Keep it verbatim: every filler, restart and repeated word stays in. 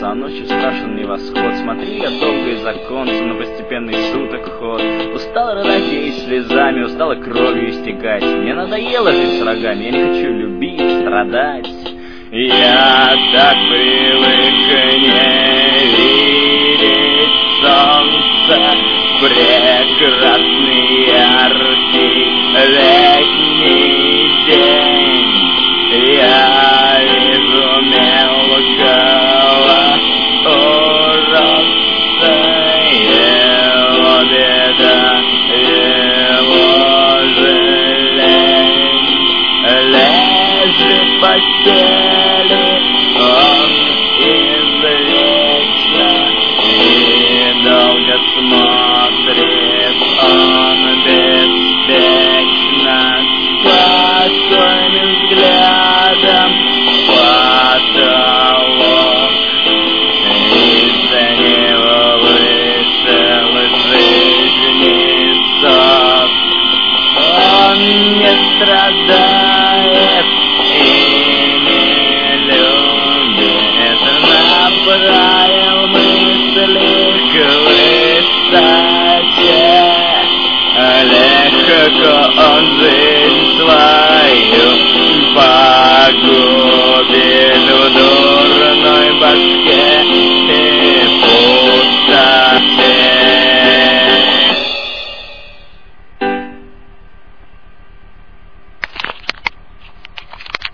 солнца, а ночью страшен небосход. Смотри, я долго из оконца на постепенный суток ход. Устал рыдать и слезами, устала кровью истекать. Мне надоело жить с рогами, я не хочу любить, страдать. Я так привык не видеть солнце, прекрасный яркий вечер.